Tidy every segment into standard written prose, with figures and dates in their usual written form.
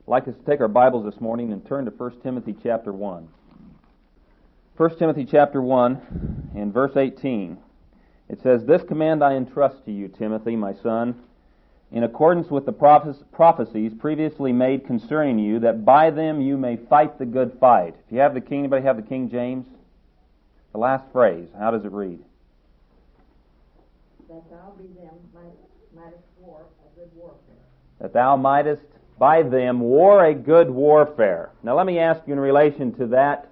I'd like us to take our Bibles this morning and turn to 1 Timothy chapter 1. 1 Timothy chapter 1 and verse 18. It says, "This command I entrust to you, Timothy, my son, in accordance with the prophecies previously made concerning you, that by them you may fight the good fight." If you have the King, anybody have the King James? The last phrase, how does it read? That thou be them mightest war a good warfare. That thou mightest by them war a good warfare. Now let me ask you in relation to that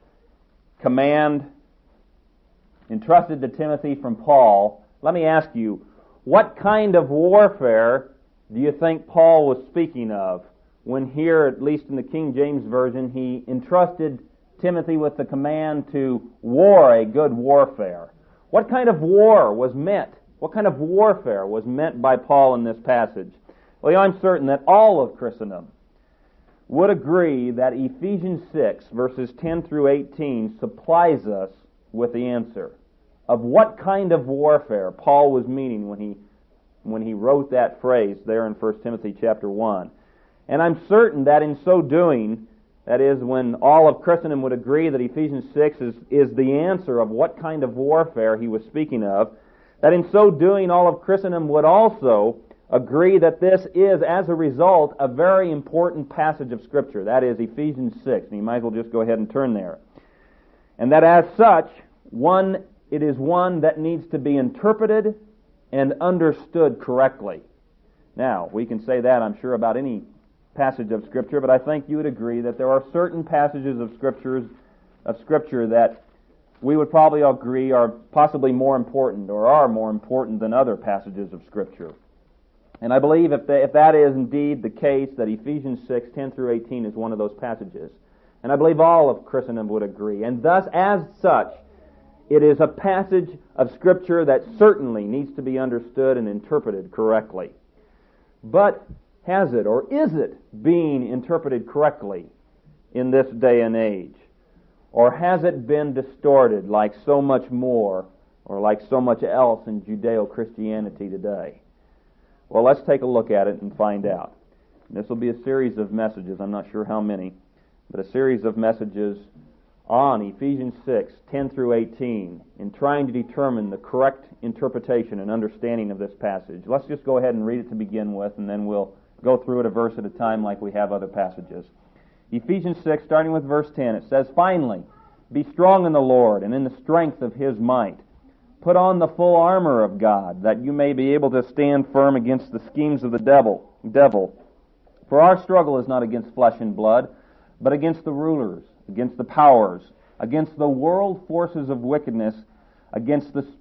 command entrusted to Timothy from Paul, let me ask you, what kind of warfare do you think Paul was speaking of when here, at least in the King James Version, he entrusted Timothy with the command to war a good warfare? What kind of war was meant? What kind of warfare was meant by Paul in this passage? Well, I'm certain that all of Christendom would agree that Ephesians 6, verses 10 through 18, supplies us with the answer of what kind of warfare Paul was meaning when he wrote that phrase there in 1 Timothy chapter 1. And I'm certain that in so doing, that is, when all of Christendom would agree that Ephesians 6 is the answer of what kind of warfare he was speaking of, that in so doing all of Christendom would also agree that this is, as a result, a very important passage of Scripture. That is Ephesians 6, and you might as well just go ahead and turn there. And that as such, it is one that needs to be interpreted and understood correctly. Now, we can say that, I'm sure, about any passage of Scripture, but I think you would agree that there are certain passages of Scripture that we would probably agree are possibly more important or are more important than other passages of Scripture. And I believe if that is indeed the case, that Ephesians 6, 10 through 18 is one of those passages. And I believe all of Christendom would agree. And thus, as such, it is a passage of Scripture that certainly needs to be understood and interpreted correctly. But has it, or is it, being interpreted correctly in this day and age? Or has it been distorted like so much more, or like so much else in Judeo-Christianity today? Well, let's take a look at it and find out. This will be a series of messages, I'm not sure how many, but a series of messages on Ephesians 6, 10 through 18, in trying to determine the correct interpretation and understanding of this passage. Let's just go ahead and read it to begin with, and then we'll go through it a verse at a time like we have other passages. Ephesians 6, starting with verse 10, it says, "Finally, be strong in the Lord and in the strength of His might. Put on the full armor of God, that you may be able to stand firm against the schemes of the devil. For our struggle is not against flesh and blood, but against the rulers, against the powers, against the world forces of wickedness, against the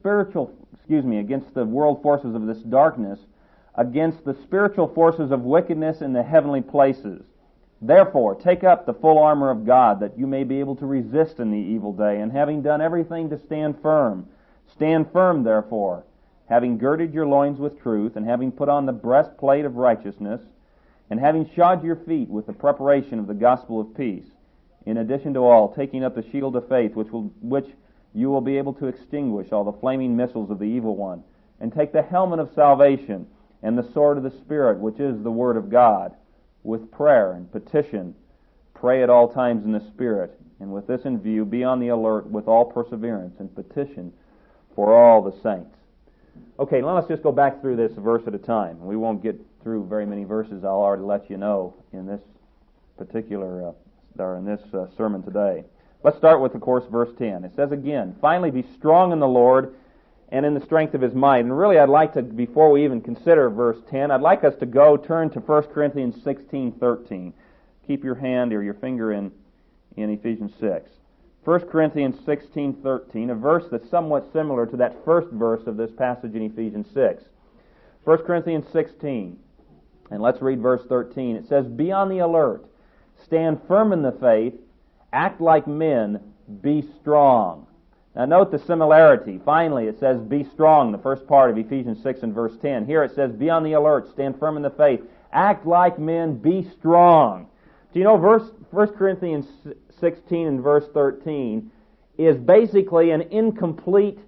world forces of this darkness, against the spiritual forces of wickedness in the heavenly places. Therefore, take up the full armor of God, that you may be able to resist in the evil day, and having done everything to stand firm. Stand firm, therefore, having girded your loins with truth, and having put on the breastplate of righteousness, and having shod your feet with the preparation of the gospel of peace. In addition to all, taking up the shield of faith, which you will be able to extinguish all the flaming missiles of the evil one, and take the helmet of salvation and the sword of the Spirit, which is the Word of God. With prayer and petition, pray at all times in the Spirit, and with this in view, be on the alert with all perseverance and petition for all the saints." Okay, now let's just go back through this verse at a time. We won't get through very many verses, I'll already let you know, in this particular sermon today. Let's start with, of course, verse 10. It says again, "Finally be strong in the Lord and in the strength of His might." And really, I'd like to, before we even consider verse 10, I'd like us to turn to 1 Corinthians 16:13. Keep your hand or your finger in Ephesians 6. 1 Corinthians 16:13, a verse that's somewhat similar to that first verse of this passage in Ephesians 6. 1 Corinthians 16, and let's read verse 13. It says, "Be on the alert, stand firm in the faith, act like men, be strong." Now note the similarity. Finally, it says, "Be strong," the first part of Ephesians 6 and verse 10. Here it says, "Be on the alert, stand firm in the faith, act like men, be strong." Do you know 1 Corinthians 16 and verse 13 is basically an incomplete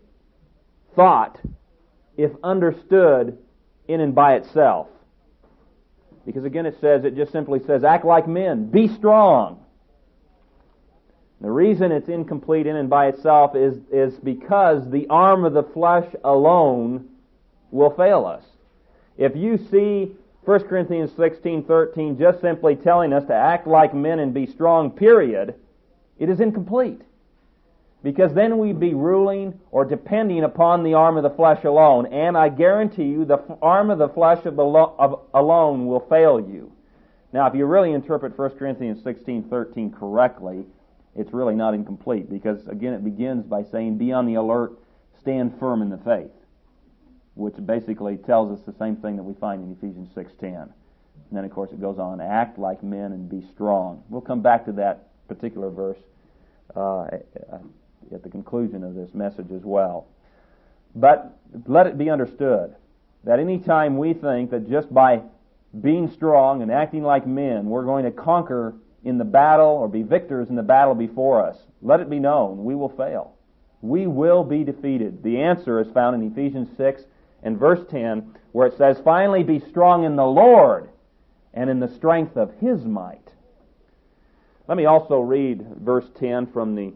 thought if understood in and by itself. Because again it just simply says, act like men, be strong. The reason it's incomplete in and by itself is because the arm of the flesh alone will fail us. If you see 1 Corinthians 16:13 just simply telling us to act like men and be strong, period, it is incomplete. Because then we'd be ruling or depending upon the arm of the flesh alone. And I guarantee you the arm of the flesh alone will fail you. Now, if you really interpret 1 Corinthians 16:13 correctly, it's really not incomplete. Because, again, it begins by saying, be on the alert, stand firm in the faith. Which basically tells us the same thing that we find in Ephesians 6:10. And then, of course, it goes on, act like men and be strong. We'll come back to that particular verse at the conclusion of this message as well. But let it be understood that any time we think that just by being strong and acting like men we're going to conquer in the battle or be victors in the battle before us, let it be known, we will fail. We will be defeated. The answer is found in Ephesians 6 and verse 10, where it says, finally be strong in the Lord and in the strength of His might. Let me also read verse 10 from the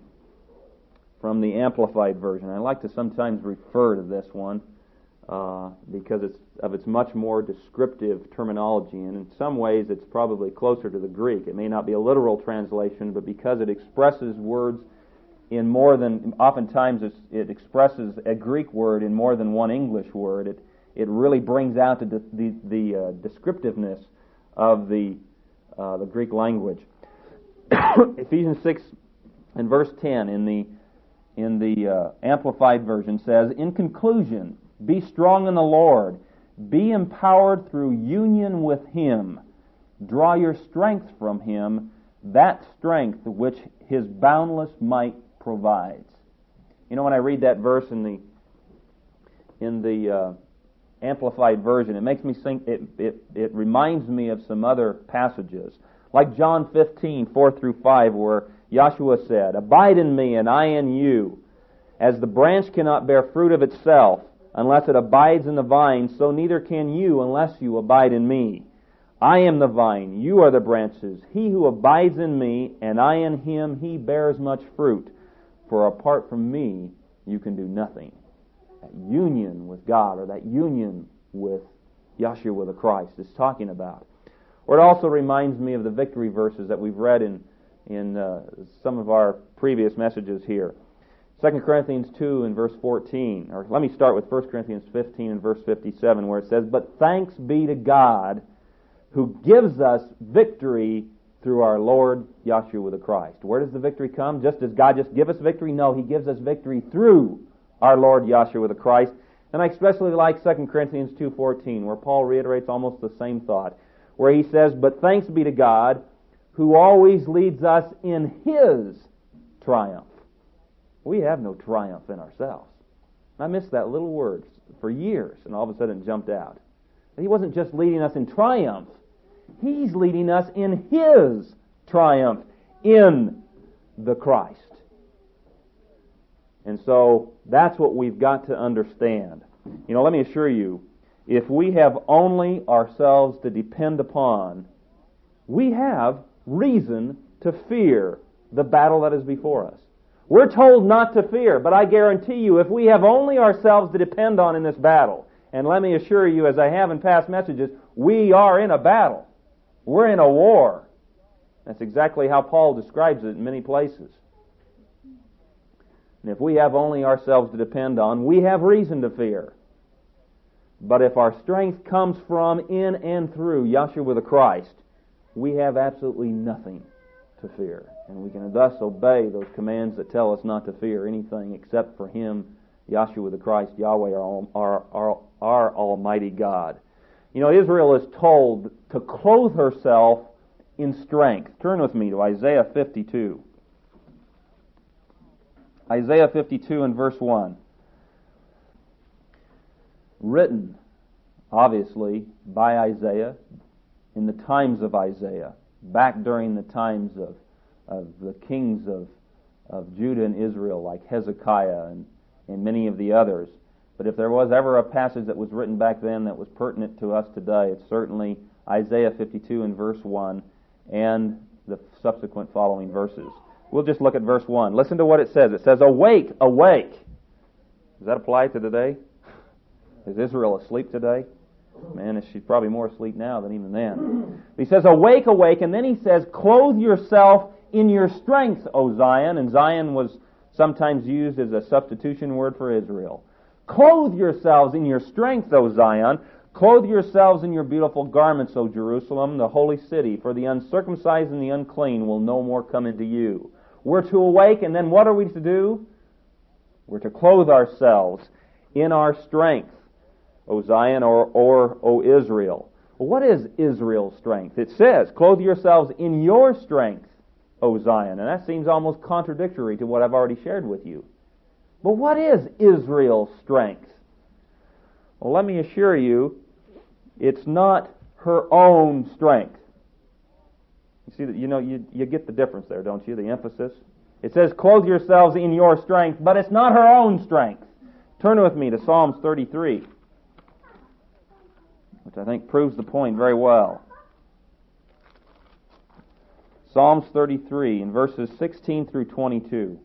Amplified Version. I like to sometimes refer to this one because it's much more descriptive terminology, and in some ways it's probably closer to the Greek. It may not be a literal translation, but because it expresses words in more than, oftentimes it expresses a Greek word in more than one English word, it really brings out the descriptiveness of the Greek language. Ephesians 6 and verse 10 in the Amplified Version says, in conclusion, be strong in the Lord, be empowered through union with Him, draw your strength from Him, that strength which His boundless might provides. You know, when I read that verse in the Amplified Version, it makes me think, it reminds me of some other passages, like John 15:4 through 5, where Yahshua said, abide in me and I in you. As the branch cannot bear fruit of itself unless it abides in the vine, so neither can you unless you abide in me. I am the vine, you are the branches. He who abides in me and I in him, he bears much fruit. For apart from me, you can do nothing. That union with God, or that union with Yahshua the Christ, is talking about. Or it also reminds me of the victory verses that we've read in some of our previous messages here. 2 Corinthians 2 and verse 14, or let me start with 1 Corinthians 15 and verse 57, where it says, but thanks be to God who gives us victory through our Lord Yahshua the Christ. Where does the victory come? Just as God just give us victory? No, He gives us victory through our Lord Yahshua the Christ. And I especially like 2 Corinthians 2:14, where Paul reiterates almost the same thought, where he says, but thanks be to God who always leads us in His triumph. We have no triumph in ourselves. I missed that little word for years, and all of a sudden it jumped out. He wasn't just leading us in triumph. He's leading us in His triumph in the Christ. And so that's what we've got to understand. You know, let me assure you, if we have only ourselves to depend upon, we have reason to fear the battle that is before us. We're told not to fear, but I guarantee you, if we have only ourselves to depend on in this battle, and let me assure you, as I have in past messages, we are in a battle. We're in a war. That's exactly how Paul describes it in many places. And if we have only ourselves to depend on, we have reason to fear. But if our strength comes from, in, and through Yahshua the Christ, we have absolutely nothing to fear. And we can thus obey those commands that tell us not to fear anything except for Him, Yahshua the Christ, Yahweh, our Almighty God. You know, Israel is told to clothe herself in strength. Turn with me to Isaiah 52. Isaiah 52 and verse 1. Written, obviously, by Isaiah in the times of Isaiah, back during the times of the kings of Judah and Israel, like Hezekiah and many of the others. But if there was ever a passage that was written back then that was pertinent to us today, it's certainly Isaiah 52 and verse 1, and the subsequent following verses. We'll just look at verse 1. Listen to what it says. It says, "Awake, awake." Does that apply to today? Is Israel asleep today? Man, she's probably more asleep now than even then. He says, "Awake, awake," and then he says, "Clothe yourself in your strength, O Zion." And Zion was sometimes used as a substitution word for Israel. "Clothe yourselves in your strength, O Zion. Clothe yourselves in your beautiful garments, O Jerusalem, the holy city, for the uncircumcised and the unclean will no more come into you." We're to awake, and then what are we to do? We're to clothe ourselves in our strength, O Zion, or O Israel. Well, what is Israel's strength? It says, "Clothe yourselves in your strength, O Zion." And that seems almost contradictory to what I've already shared with you. But what is Israel's strength? Well, let me assure you, it's not her own strength. You see that, you get the difference there, don't you? The emphasis. It says, "Clothe yourselves in your strength," but it's not her own strength. Turn with me to Psalms 33, which I think proves the point very well. Psalms 33 in verses 16 through 22.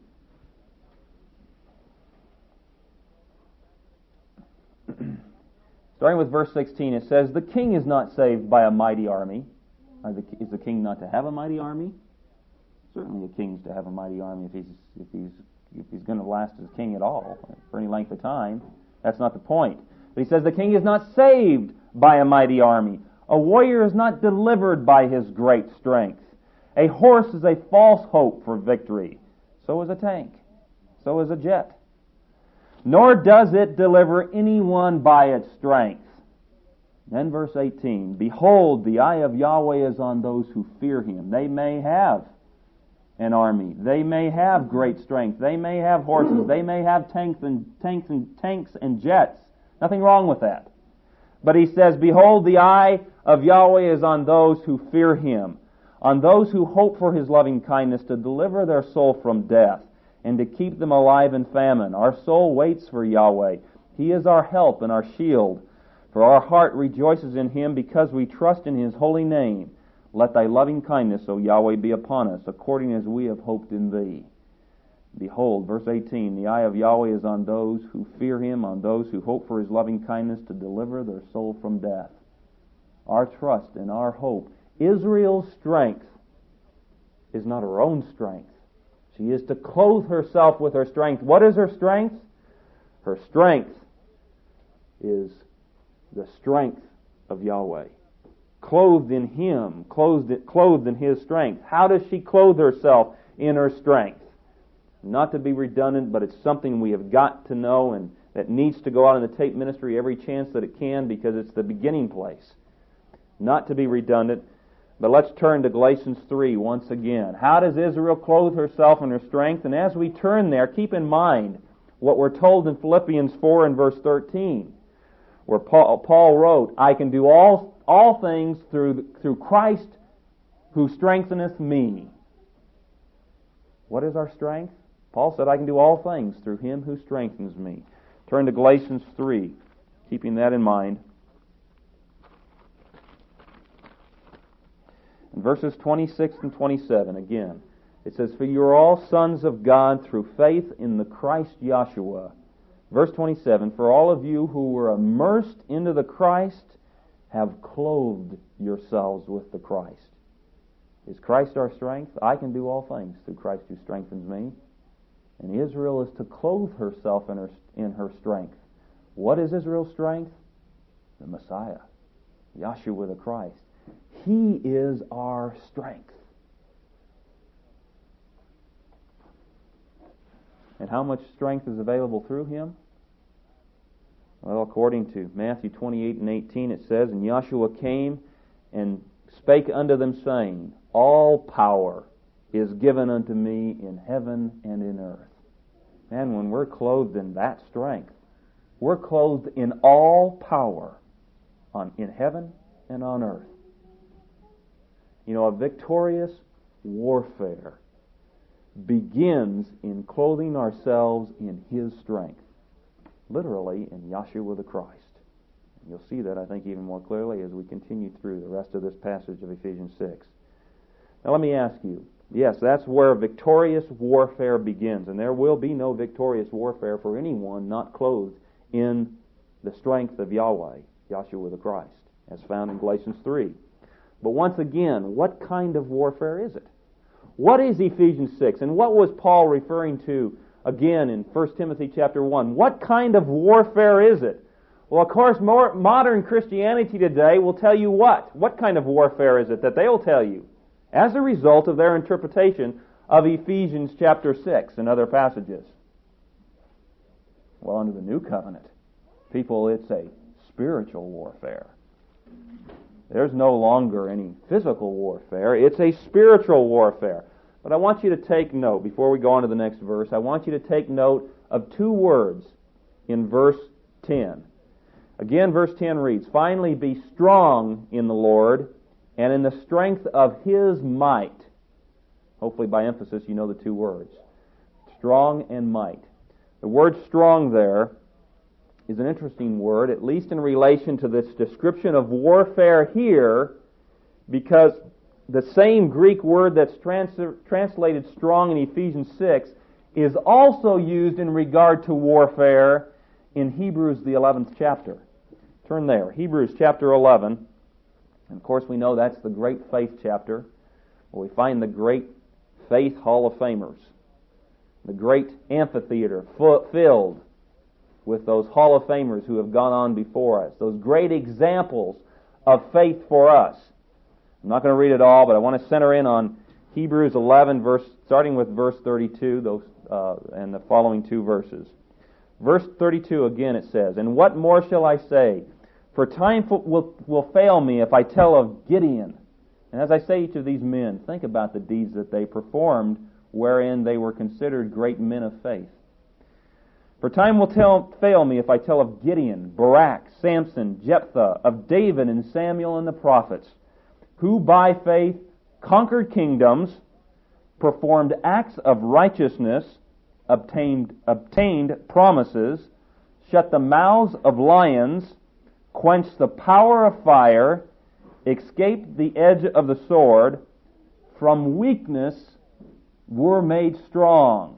Starting with verse 16, it says, "The king is not saved by a mighty army." Is the king not to have a mighty army? Certainly a king's to have a mighty army if he's going to last as king at all for any length of time. That's not the point. But he says the king is not saved by a mighty army. A warrior is not delivered by his great strength. A horse is a false hope for victory. So is a tank. So is a jet. Nor does it deliver anyone by its strength. Then verse 18, "Behold, the eye of Yahweh is on those who fear Him." They may have an army. They may have great strength. They may have horses. They may have tanks and jets. Nothing wrong with that. But he says, "Behold, the eye of Yahweh is on those who fear Him, on those who hope for His loving kindness to deliver their soul from death and to keep them alive in famine. Our soul waits for Yahweh. He is our help and our shield. For our heart rejoices in Him because we trust in His holy name. Let Thy loving kindness, O Yahweh, be upon us, according as we have hoped in Thee." Behold, verse 18, "The eye of Yahweh is on those who fear Him, on those who hope for His loving kindness to deliver their soul from death." Our trust and our hope. Israel's strength is not her own strength. She is to clothe herself with her strength. What is her strength? Her strength is the strength of Yahweh. Clothed in Him, clothed in His strength. How does she clothe herself in her strength? Not to be redundant, but it's something we have got to know and that needs to go out in the tape ministry every chance that it can, because it's the beginning place. Not to be redundant, but let's turn to Galatians 3 once again. How does Israel clothe herself in her strength? And as we turn there, keep in mind what we're told in Philippians 4 and verse 13, where Paul wrote, "I can do all things through Christ who strengtheneth me." What is our strength? Paul said, "I can do all things through Him who strengthens me." Turn to Galatians 3, keeping that in mind. In verses 26 and 27, again, it says, "For you are all sons of God through faith in the Christ Yeshua." Verse 27, "For all of you who were immersed into the Christ have clothed yourselves with the Christ." Is Christ our strength? I can do all things through Christ who strengthens me. And Israel is to clothe herself in her strength. What is Israel's strength? The Messiah, Yeshua the Christ. He is our strength. And how much strength is available through Him? Well, according to Matthew 28 and 18, it says, "And Yeshua came and spake unto them, saying, All power is given unto me in heaven and in earth." And when we're clothed in that strength, we're clothed in all power in heaven and on earth. You know, a victorious warfare begins in clothing ourselves in His strength, literally in Yeshua the Christ. You'll see that, I think, even more clearly as we continue through the rest of this passage of Ephesians 6. Now let me ask you, yes, that's where victorious warfare begins, and there will be no victorious warfare for anyone not clothed in the strength of Yahweh, Yahshua the Christ, as found in Galatians 3. But once again, what kind of warfare is it? What is Ephesians 6? And what was Paul referring to again in 1 Timothy chapter 1? What kind of warfare is it? Well, of course, modern Christianity today will tell you what? What kind of warfare is it that they will tell you as a result of their interpretation of Ephesians chapter 6 and other passages? Well, under the New Covenant, people, it's a spiritual warfare. There's no longer any physical warfare. It's a spiritual warfare. But I want you to take note, before we go on to the next verse, I want you to take note of two words in verse 10. Again, verse 10 reads, "Finally be strong in the Lord and in the strength of His might." Hopefully by emphasis you know the two words. Strong and might. The word strong there is an interesting word, at least in relation to this description of warfare here, because the same Greek word that's translated strong in Ephesians 6 is also used in regard to warfare in Hebrews, the 11th chapter. Turn there, Hebrews chapter 11. And of course we know that's the great faith chapter, where we find the great faith Hall of Famers, the great amphitheater filled with those Hall of Famers who have gone on before us, those great examples of faith for us. I'm not going to read it all, but I want to center in on Hebrews 11, starting with verse 32, and the following two verses. Verse 32 again it says, "And what more shall I say? For time will fail me if I tell of Gideon." And as I say each of these men, think about the deeds that they performed wherein they were considered great men of faith. "For time will fail me if I tell of Gideon, Barak, Samson, Jephthah, of David and Samuel and the prophets, who by faith conquered kingdoms, performed acts of righteousness, obtained promises, shut the mouths of lions, quenched the power of fire, escaped the edge of the sword, from weakness were made strong,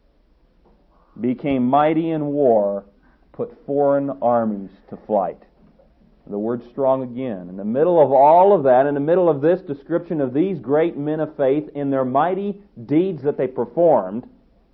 became mighty in war, put foreign armies to flight." The word strong again. In the middle of all of that, in the middle of this description of these great men of faith in their mighty deeds that they performed,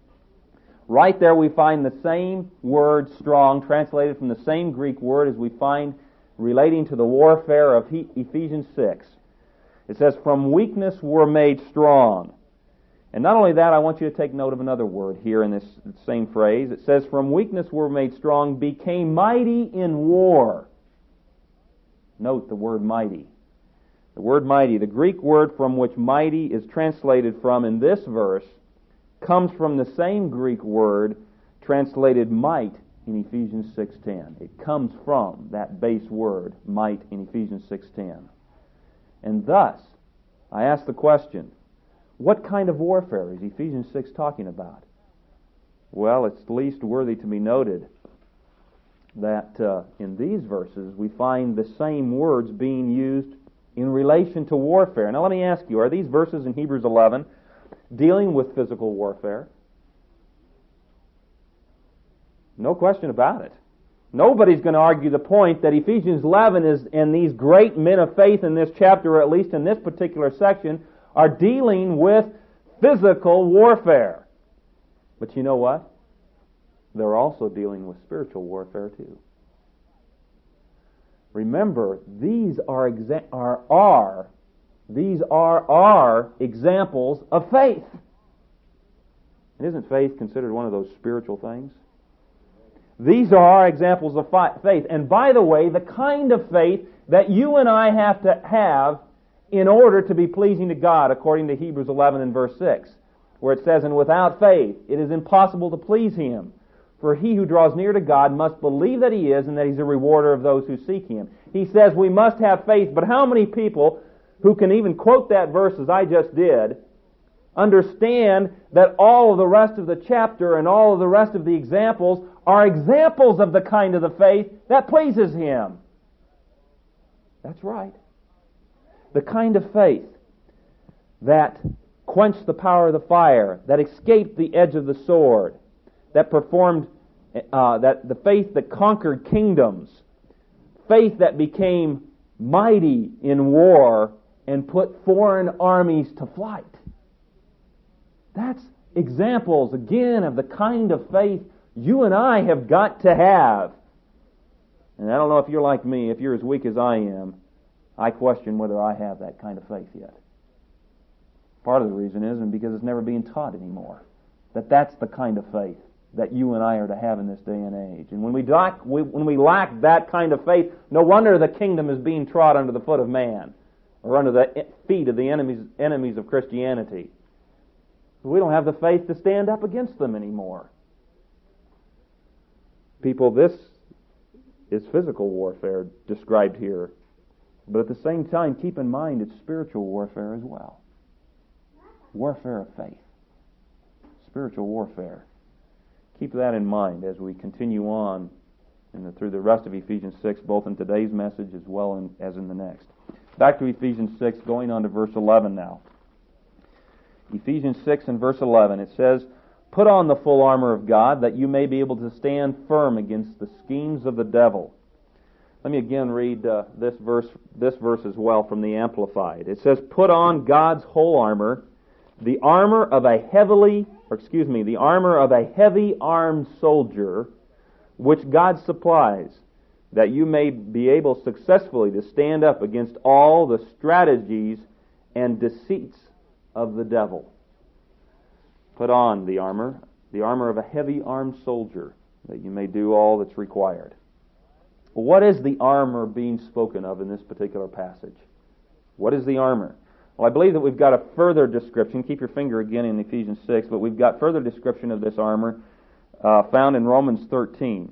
right there we find the same word strong, translated from the same Greek word as we find relating to the warfare of Ephesians 6. It says, "From weakness were made strong." And not only that, I want you to take note of another word here in this same phrase. It says, "From weakness were made strong, became mighty in war." Note the word mighty. The word mighty, the Greek word from which mighty is translated from in this verse, comes from the same Greek word translated might in Ephesians 6:10. It comes from that base word, might, in Ephesians 6:10. And thus, I ask the question, what kind of warfare is Ephesians 6 talking about? Well, it's the least worthy to be noted that in these verses we find the same words being used in relation to warfare. Now let me ask you, are these verses in Hebrews 11 dealing with physical warfare? No question about it. Nobody's going to argue the point that Ephesians 11 is, and these great men of faith in this chapter, or at least in this particular section, are dealing with physical warfare. But you know what? They're also dealing with spiritual warfare too. Remember, these are examples of faith. And isn't faith considered one of those spiritual things? These are our examples of faith. And by the way, the kind of faith that you and I have to have in order to be pleasing to God, according to Hebrews 11 and verse 6, where it says, "And without faith it is impossible to please Him. For he who draws near to God must believe that He is, and that He's a rewarder of those who seek Him." He says we must have faith, but how many people who can even quote that verse as I just did understand that all of the rest of the chapter and all of the rest of the examples are examples of the kind of the faith that pleases Him? That's right. The kind of faith that quenched the power of the fire, that escaped the edge of the sword, that performed, the faith that conquered kingdoms, faith that became mighty in war and put foreign armies to flight. That's examples, again, of the kind of faith you and I have got to have. And I don't know if you're like me, if you're as weak as I am, I question whether I have that kind of faith yet. Part of the reason is because it's never being taught anymore. That's the kind of faith that you and I are to have in this day and age. And when we lack that kind of faith, no wonder the kingdom is being trod under the foot of man, or under the feet of the enemies of Christianity. We don't have the faith to stand up against them anymore. People, this is physical warfare described here. But at the same time, keep in mind it's spiritual warfare as well. Warfare of faith. Spiritual warfare. Keep that in mind as we continue on through the rest of Ephesians 6, both in today's message as well as in the next. Back to Ephesians 6, going on to verse 11 now. Ephesians 6 and verse 11, it says, "Put on the full armor of God, that you may be able to stand firm against the schemes of the devil." Let me again read this verse as well from the Amplified. It says, "Put on God's whole armor, the armor of a heavy armed soldier, which God supplies, that you may be able successfully to stand up against all the strategies and deceits of the devil." Put on the armor of a heavy armed soldier, that you may do all that's required. Well, what is the armor being spoken of in this particular passage? What is the armor? Well, I believe that we've got a further description. Keep your finger again in Ephesians 6, but we've got further description of this armor found in Romans 13.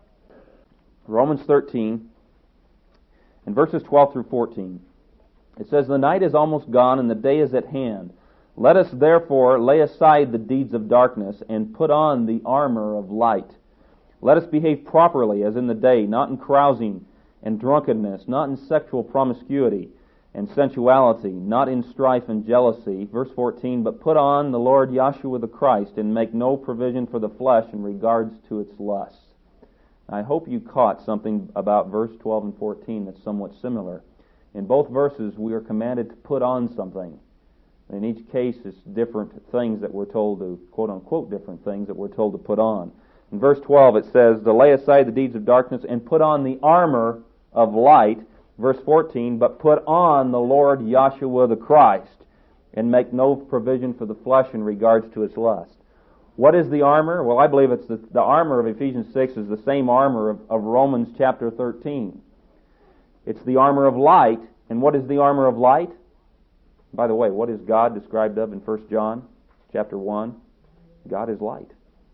Romans 13, in verses 12 through 14. It says, "The night is almost gone and the day is at hand. Let us therefore lay aside the deeds of darkness and put on the armor of light. Let us behave properly as in the day, not in carousing and drunkenness, not in sexual promiscuity and sensuality, not in strife and jealousy." Verse 14, "But put on the Lord Yahshua the Christ, and make no provision for the flesh in regards to its lusts." I hope you caught something about verse 12 and 14 that's somewhat similar. In both verses, we are commanded to put on something. In each case, it's different things that we're told to, quote-unquote, different things that we're told to put on. In verse 12, it says, to lay aside the deeds of darkness and put on the armor of light. Verse 14, "But put on the Lord Yahshua the Christ, and make no provision for the flesh in regards to its lust." What is the armor? Well, I believe it's the armor of Ephesians 6 is the same armor of Romans chapter 13. It's the armor of light. And what is the armor of light? By the way, what is God described of in 1 John chapter 1? God is light.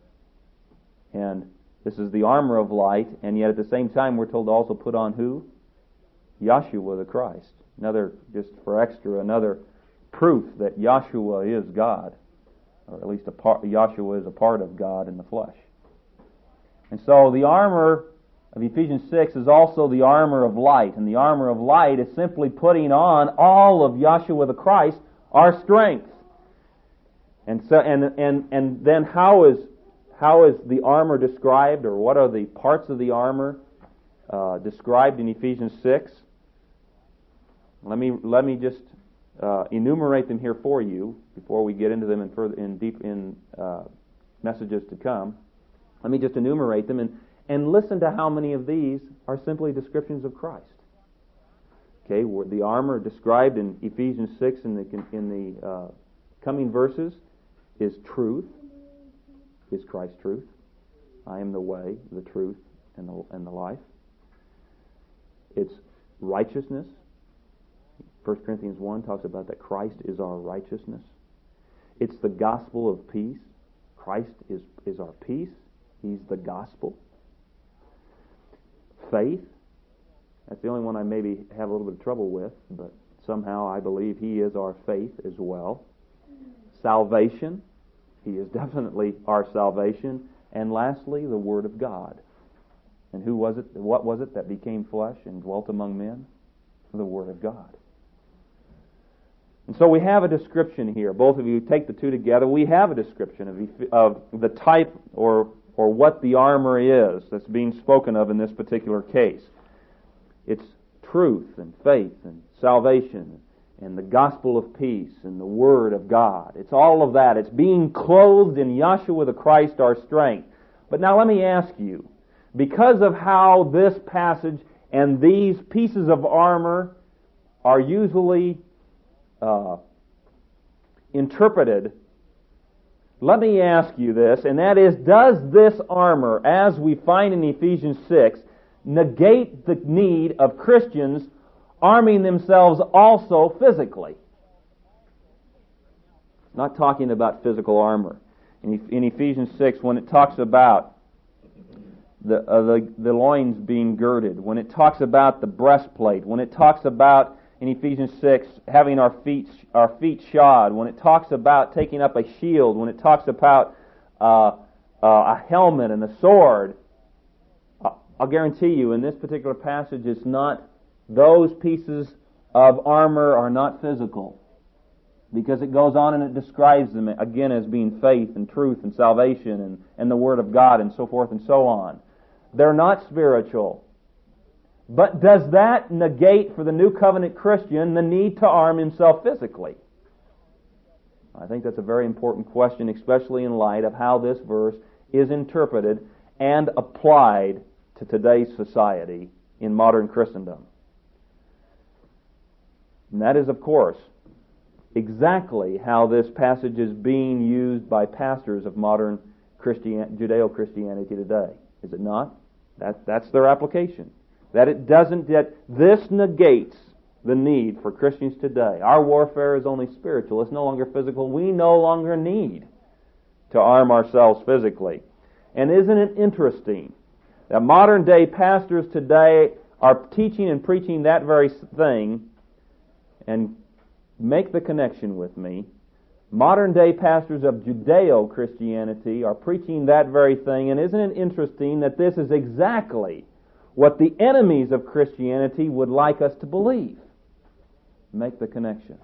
And this is the armor of light, and yet at the same time we're told to also put on who? Yahshua the Christ. Another, just for extra, another proof that Yahshua is God, or at least Yahshua is a part of God in the flesh. And so the armor of Ephesians 6 is also the armor of light, and the armor of light is simply putting on all of Yahshua the Christ, our strength. And so, and then how is the armor described, or what are the parts of the armor described in Ephesians 6? Let me just enumerate them here for you before we get into them in messages to come. Let me just enumerate them and listen to how many of these are simply descriptions of Christ. Okay, the armor described in Ephesians 6 in the coming verses is truth. Is Christ's truth? I am the way, the truth, and the life. It's righteousness. 1 Corinthians 1 talks about that Christ is our righteousness. It's the gospel of peace. Christ is our peace. He's the gospel. Faith. That's the only one I maybe have a little bit of trouble with, but somehow I believe He is our faith as well. Salvation. He is definitely our salvation. And lastly, the Word of God. And who was it? What was it that became flesh and dwelt among men? the Word of God. And so we have a description here. Both of you take the two together. We have a description of the type or what the armor is that's being spoken of in this particular case. It's truth and faith and salvation and the gospel of peace and the Word of God. It's all of that. It's being clothed in Yahshua the Christ, our strength. But now let me ask you, because of how this passage and these pieces of armor are usually interpreted, let me ask you this, and that is, does this armor, as we find in Ephesians 6, negate the need of Christians arming themselves also physically? Not talking about physical armor. In Ephesians 6, when it talks about the loins being girded, when it talks about the breastplate, when it talks about in Ephesians 6 having our feet shod, when it talks about taking up a shield, when it talks about a helmet and a sword, I'll guarantee you in this particular passage it's not, those pieces of armor are not physical, because it goes on and it describes them again as being faith and truth and salvation and the Word of God and so forth and so on. They're not spiritual. But does that negate for the New Covenant Christian the need to arm himself physically? I think that's a very important question, especially in light of how this verse is interpreted and applied to today's society in modern Christendom. And that is, of course, exactly how this passage is being used by pastors of modern Judeo-Christianity today. Is it not? That's their application. That this negates the need for Christians today. Our warfare is only spiritual. It's no longer physical. We no longer need to arm ourselves physically. And isn't it interesting that modern day pastors today are teaching and preaching that very thing? And make the connection with me. Modern day pastors of Judeo-Christianity are preaching that very thing, and isn't it interesting that this is exactly what the enemies of Christianity would like us to believe? Make the connection.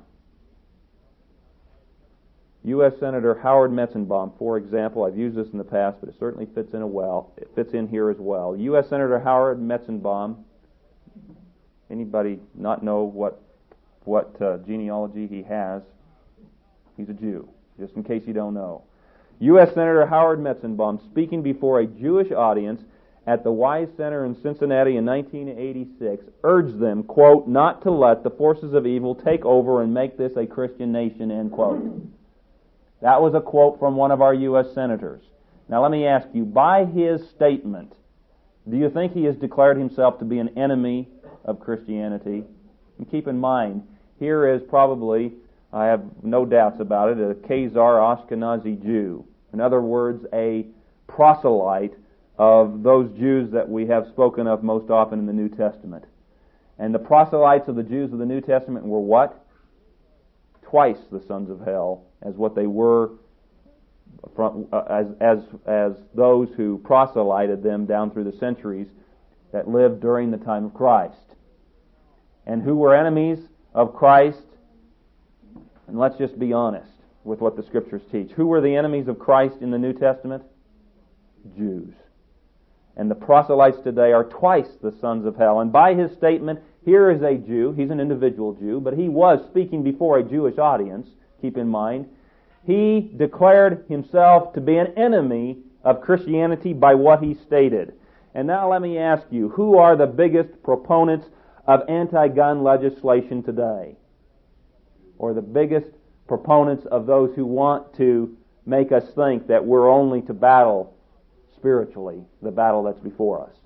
U.S. Senator Howard Metzenbaum, for example, I've used this in the past, but it certainly fits in here as well. U.S. Senator Howard Metzenbaum, anybody not know what genealogy he has? He's a Jew, just in case you don't know. U.S. Senator Howard Metzenbaum, speaking before a Jewish audience at the Wise Center in Cincinnati in 1986, urged them, quote, not to let the forces of evil take over and make this a Christian nation, end quote. That was a quote from one of our U.S. senators. Now let me ask you, by his statement, do you think he has declared himself to be an enemy of Christianity? And keep in mind, here is probably, I have no doubts about it, a Khazar Ashkenazi Jew. In other words, a proselyte of those Jews that we have spoken of most often in the New Testament. And the proselytes of the Jews of the New Testament were what? Twice the sons of hell as what they were from, as those who proselyted them down through the centuries that lived during the time of Christ. And who were enemies of Christ? And let's just be honest with what the Scriptures teach. Who were the enemies of Christ in the New Testament? Jews. And the proselytes today are twice the sons of hell. And by his statement, here is a Jew, he's an individual Jew, but he was speaking before a Jewish audience, keep in mind. He declared himself to be an enemy of Christianity by what he stated. And now let me ask you, who are the biggest proponents of anti-gun legislation today? Or the biggest proponents of those who want to make us think that we're only to battle spiritually, the battle that's before us?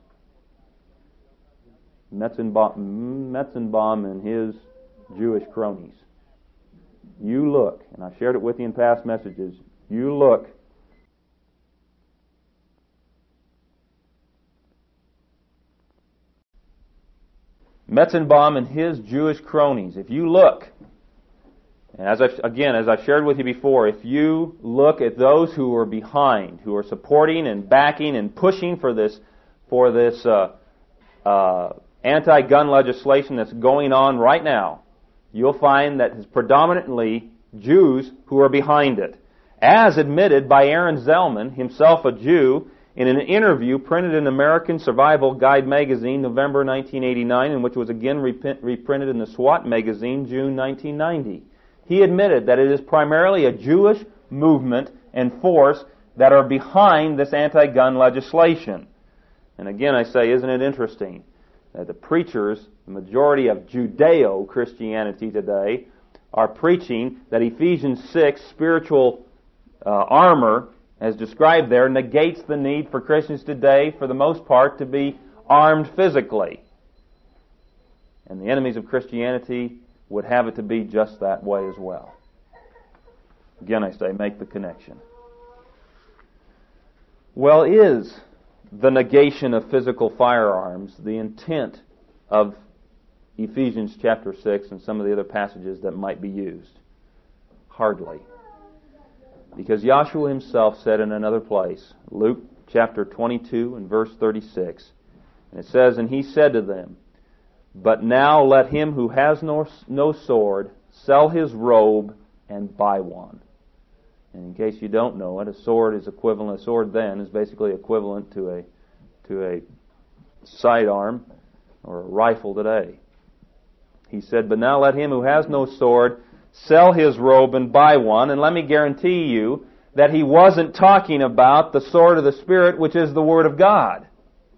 Metzenbaum and his Jewish cronies. You look, and I've shared it with you in past messages, you look Metzenbaum and his Jewish cronies. If you look, and as I've shared with you before, if you look at those who are behind, who are supporting and backing and pushing for this anti-gun legislation that's going on right now, you'll find that it's predominantly Jews who are behind it, as admitted by Aaron Zellman, himself a Jew, in an interview printed in American Survival Guide magazine, November 1989, and which was again reprinted in the SWAT magazine, June 1990. He admitted that it is primarily a Jewish movement and force that are behind this anti-gun legislation. And again, I say, isn't it interesting that the preachers, the majority of Judeo-Christianity today, are preaching that Ephesians 6 spiritual armor, as described there, negates the need for Christians today, for the most part, to be armed physically. And the enemies of Christianity would have it to be just that way as well. Again, I say, make the connection. Well, is the negation of physical firearms the intent of Ephesians chapter 6 and some of the other passages that might be used? Hardly. Because Yahshua himself said in another place, Luke chapter 22 and verse 36, and it says, "And he said to them, But now let him who has no sword sell his robe and buy one." And in case you don't know it, a sword then is basically equivalent to a sidearm or a rifle today. He said, "But now let him who has no sword sell his robe and buy one." And let me guarantee you that he wasn't talking about the sword of the Spirit, which is the Word of God.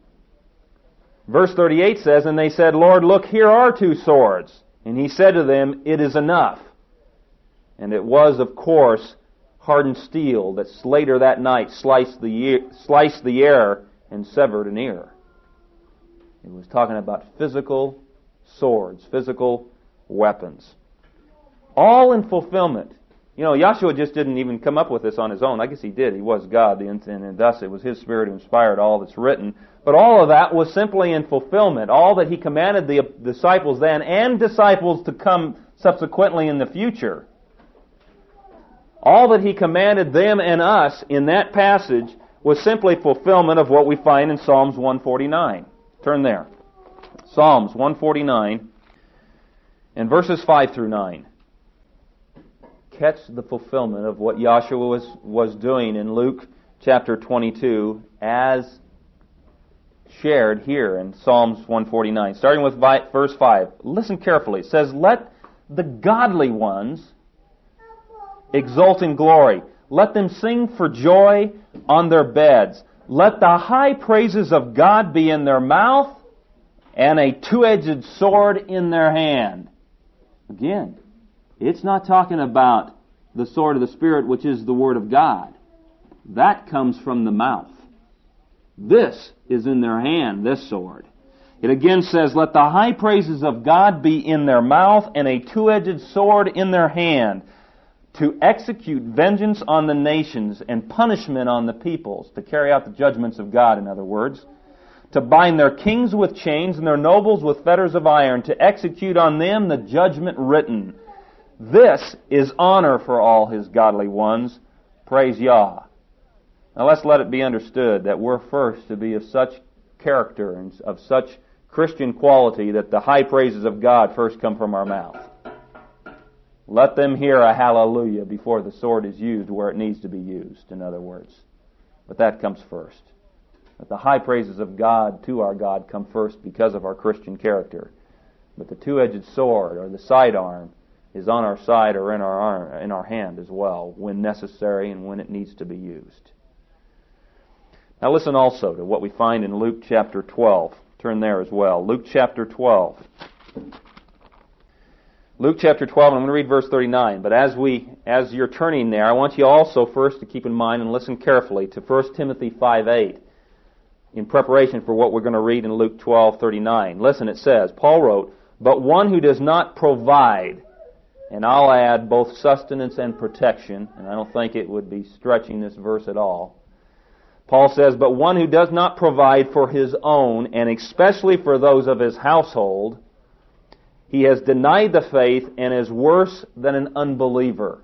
Verse 38 says, "And they said, Lord, look, here are 2 swords. And he said to them, It is enough. And it was, of course, hardened steel that later that night sliced the air and severed an ear." It was talking about physical swords, physical weapons. All in fulfillment. You know, Yahshua just didn't even come up with this on his own. I guess he did. He was God, and thus it was his Spirit who inspired all that's written. But all of that was simply in fulfillment. All that he commanded the disciples then and disciples to come subsequently in the future. All that he commanded them and us in that passage was simply fulfillment of what we find in Psalms 149. Turn there. Psalms 149 and verses 5 through 9. Catch the fulfillment of what Yahshua was doing in Luke chapter 22 as shared here in Psalms 149. Starting with verse 5. Listen carefully. It says, "Let the godly ones exult in glory. Let them sing for joy on their beds. Let the high praises of God be in their mouth and a 2-edged sword in their hand." Again, it's not talking about the sword of the Spirit, which is the Word of God. That comes from the mouth. This is in their hand, this sword. It again says, "Let the high praises of God be in their mouth and a 2-edged sword in their hand, to execute vengeance on the nations and punishment on the peoples," to carry out the judgments of God, in other words, "to bind their kings with chains and their nobles with fetters of iron, to execute on them the judgment written. This is honor for all his godly ones. Praise Yah." Now let's let it be understood that we're first to be of such character and of such Christian quality that the high praises of God first come from our mouth. Let them hear a hallelujah before the sword is used where it needs to be used, in other words. But that comes first. But the high praises of God to our God come first because of our Christian character. But the 2-edged sword, or the sidearm, is on our side or in our hand as well, when necessary and when it needs to be used. Now listen also to what we find in Luke chapter 12. Turn there as well. Luke chapter 12. Luke chapter 12, and I'm going to read verse 39. But as you're turning there, I want you also first to keep in mind and listen carefully to 1 Timothy 5:8 in preparation for what we're going to read in Luke 12:39. Listen, it says, Paul wrote, "But one who does not provide," and I'll add both sustenance and protection, and I don't think it would be stretching this verse at all. Paul says, "But one who does not provide for his own, and especially for those of his household, he has denied the faith and is worse than an unbeliever."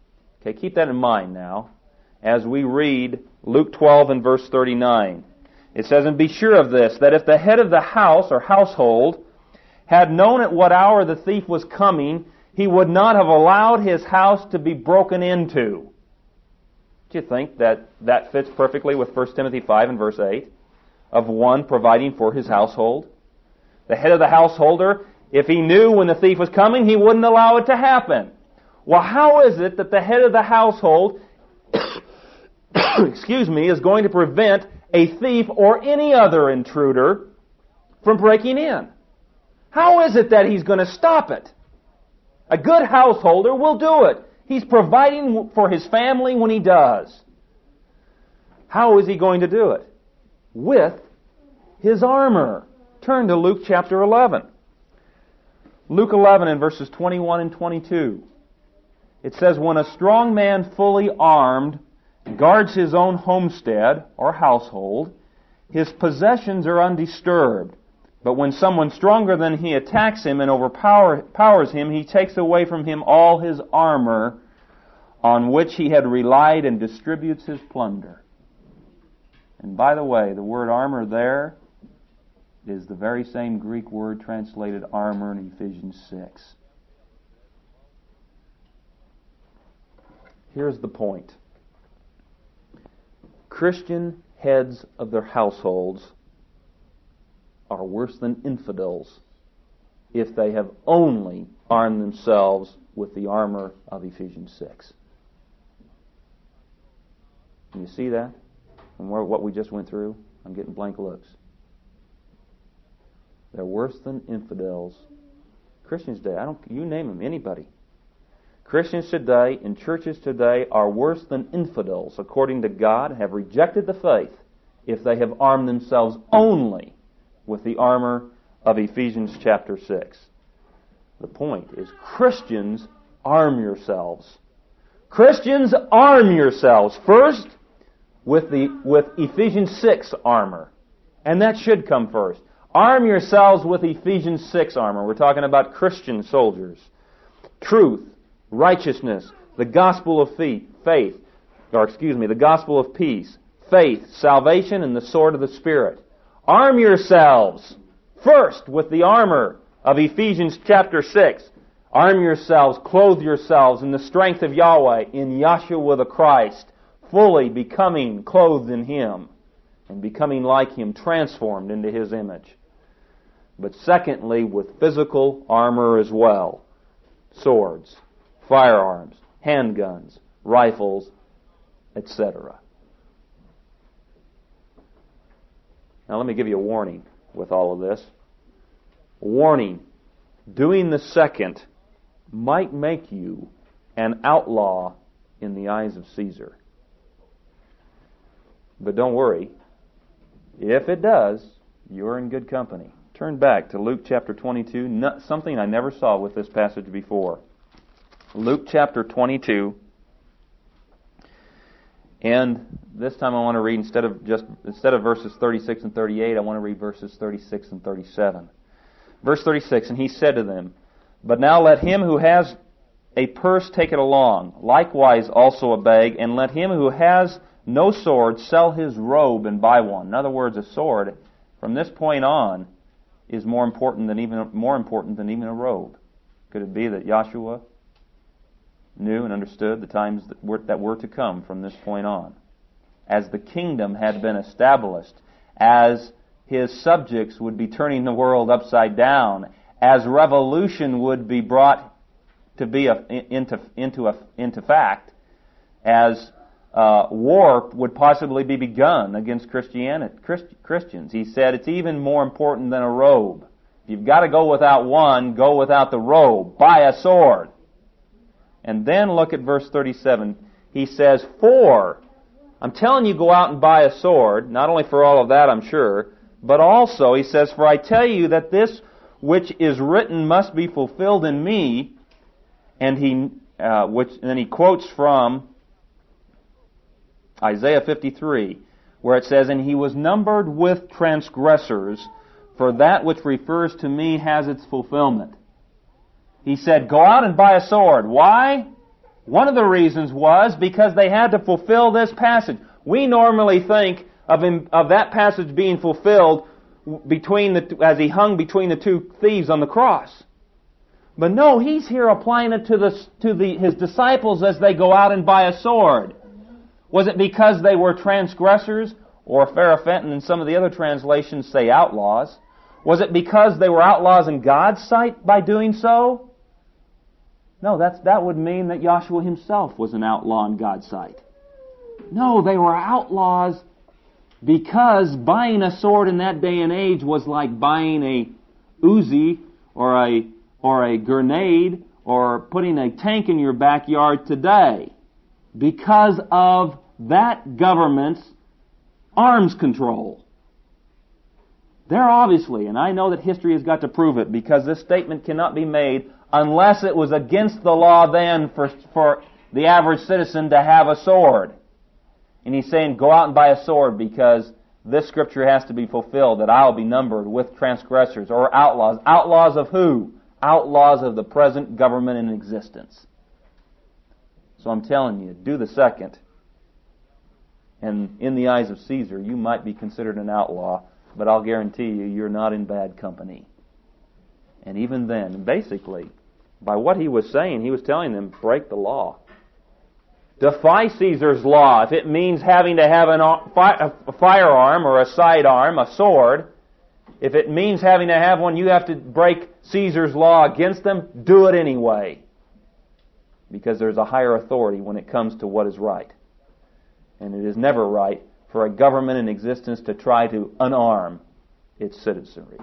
Okay, keep that in mind now as we read Luke 12 and verse 39. It says, "And be sure of this, that if the head of the house or household had known at what hour the thief was coming, he would not have allowed his house to be broken into." Do you think that that fits perfectly with 1 Timothy 5 and verse 8 of one providing for his household? The head of the householder, if he knew when the thief was coming, he wouldn't allow it to happen. Well, how is it that the head of the household is going to prevent a thief or any other intruder from breaking in? How is it that he's going to stop it? A good householder will do it. He's providing for his family when he does. How is he going to do it? With his armor. Turn to Luke chapter 11. Luke 11 and verses 21 and 22. It says, "When a strong man fully armed guards his own homestead or household, his possessions are undisturbed. But when someone stronger than he attacks him and overpowers him, he takes away from him all his armor on which he had relied and distributes his plunder." And by the way, the word armor there is the very same Greek word translated armor in Ephesians 6. Here's the point. Christian heads of their households are worse than infidels if they have only armed themselves with the armor of Ephesians 6. Can you see that? From what we just went through? I'm getting blank looks. They're worse than infidels. Christians today, you name them, anybody. Christians today in churches today are worse than infidels, according to God, have rejected the faith if they have armed themselves only with the armor of Ephesians chapter 6. The point is, Christians, arm yourselves. Christians, arm yourselves first with Ephesians 6 armor. And that should come first. Arm yourselves with Ephesians 6 armor. We're talking about Christian soldiers. Truth, righteousness, the gospel of the gospel of peace, faith, salvation, and the sword of the Spirit. Arm yourselves first with the armor of Ephesians chapter 6. Arm yourselves, clothe yourselves in the strength of Yahweh, in Yahshua the Christ, fully becoming clothed in Him and becoming like Him, transformed into His image. But secondly, with physical armor as well. Swords, firearms, handguns, rifles, etc. Now let me give you a warning with all of this. Warning, doing the second might make you an outlaw in the eyes of Caesar. But don't worry, if it does, you're in good company. Turn back to Luke chapter 22, something I never saw with this passage before. Luke chapter 22, and this time I want to read, instead of verses 36 and 38, I want to read verses 36 and 37. Verse 36, "And he said to them, But now let him who has a purse take it along, likewise also a bag, and let him who has no sword sell his robe and buy one." In other words, a sword, from this point on, is more important than even a robe. Could it be that Yahshua knew and understood the times that were to come from this point on? As the kingdom had been established, as his subjects would be turning the world upside down, as revolution would be brought to be into fact, as war would possibly be begun against Christians. He said it's even more important than a robe. If you've got to go without one, go without the robe. Buy a sword. And then look at verse 37. He says, "For," I'm telling you, go out and buy a sword, not only for all of that, I'm sure, but also, he says, "For I tell you that this which is written must be fulfilled in me." And then he quotes from Isaiah 53, where it says, "And he was numbered with transgressors, for that which refers to me has its fulfillment." He said, go out and buy a sword. Why? One of the reasons was because they had to fulfill this passage. We normally think of that passage being fulfilled as he hung between the two thieves on the cross. But no, he's here applying it to his disciples as they go out and buy a sword. Was it because they were transgressors, or Pharophenton and some of the other translations say outlaws? Was it because they were outlaws in God's sight by doing so? No, that would mean that Joshua himself was an outlaw in God's sight. No, they were outlaws because buying a sword in that day and age was like buying a Uzi or a grenade or putting a tank in your backyard today, because of that government's arms control. They're obviously, and I know that history has got to prove it, because this statement cannot be made unless it was against the law then for the average citizen to have a sword. And he's saying, go out and buy a sword, because this scripture has to be fulfilled, that I'll be numbered with transgressors or outlaws. Outlaws of who? Outlaws of the present government in existence. So I'm telling you, do the second. And in the eyes of Caesar, you might be considered an outlaw, but I'll guarantee you, you're not in bad company. And even then, basically, by what he was saying, he was telling them, break the law. Defy Caesar's law. If it means having to have a firearm or a sidearm, a sword, if it means having to have one, you have to break Caesar's law against them, do it anyway. Because there's a higher authority when it comes to what is right. And it is never right for a government in existence to try to unarm its citizenry.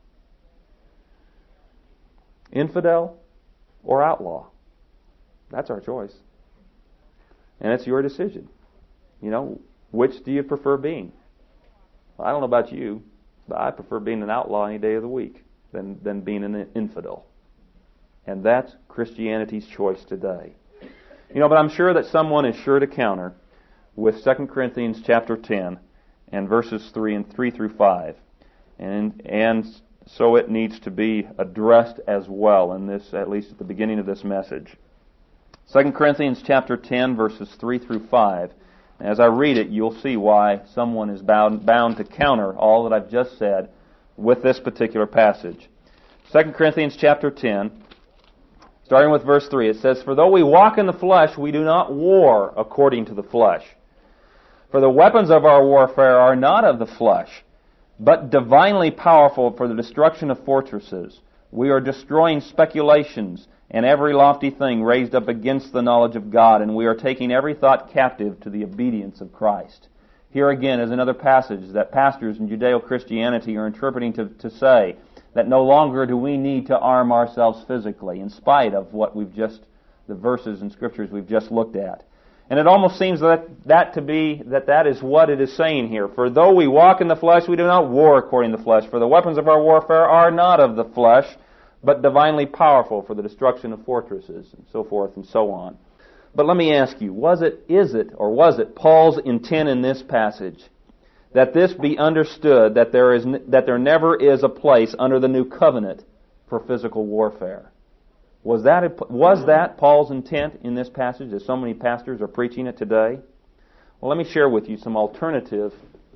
Infidel or outlaw? That's our choice. And it's your decision. You know, which do you prefer being? Well, I don't know about you, but I prefer being an outlaw any day of the week than being an infidel. And that's Christianity's choice today. You know, but I'm sure that someone is sure to counter with 2 Corinthians chapter 10 and verses 3 through 5. And so it needs to be addressed as well in this, at least at the beginning of this message. 2 Corinthians chapter 10 verses 3 through 5. As I read it, you'll see why someone is bound to counter all that I've just said with this particular passage. 2 Corinthians chapter 10, starting with verse 3, it says, "For though we walk in the flesh, we do not war according to the flesh. For the weapons of our warfare are not of the flesh, but divinely powerful for the destruction of fortresses. We are destroying speculations and every lofty thing raised up against the knowledge of God, and we are taking every thought captive to the obedience of Christ." Here again is another passage that pastors in Judeo-Christianity are interpreting to say that no longer do we need to arm ourselves physically, in spite of what the verses and scriptures we've just looked at. And it almost seems that is what it is saying here. For though we walk in the flesh, we do not war according to the flesh. For the weapons of our warfare are not of the flesh, but divinely powerful for the destruction of fortresses, and so forth and so on. But let me ask you, was it Paul's intent in this passage that this be understood that there never is a place under the new covenant for physical warfare? Was that Paul's intent in this passage, as so many pastors are preaching it today? Well, let me share with you some alternative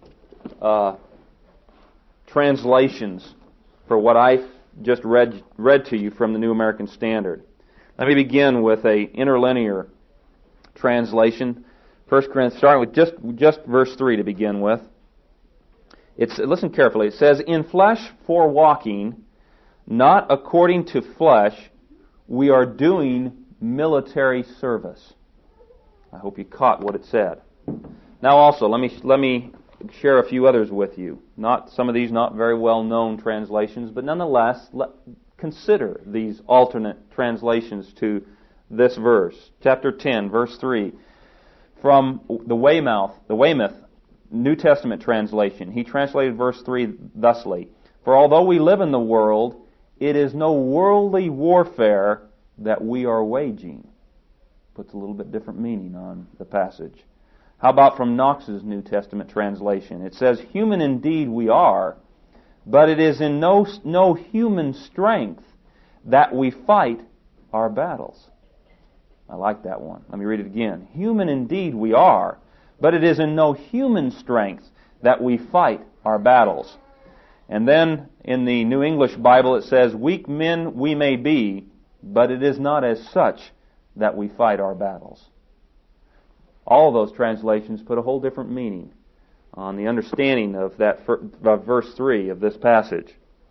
translations for what I just read to you from the New American Standard. Let me begin with a interlinear translation. 1 Corinthians, starting with just verse 3 to begin with. Listen carefully. It says, "In flesh for walking, not according to flesh, we are doing military service." I hope you caught what it said. Now also, let me share a few others with you. Some of these not very well known translations, but nonetheless, consider these alternate translations to this verse. Chapter 10, verse 3, from the Weymouth New Testament translation. He translated verse 3 thusly: "For although we live in the world, it is no worldly warfare that we are waging." Puts a little bit different meaning on the passage. How about from Knox's New Testament translation? It says, "Human indeed we are, but it is in no human strength that we fight our battles." I like that one. Let me read it again. "Human indeed we are, but it is in no human strength that we fight our battles. And then in the New English Bible it says, weak men we may be, but it is not as such that we fight our battles. All of those translations put a whole different meaning on the understanding of of verse 3 of this passage.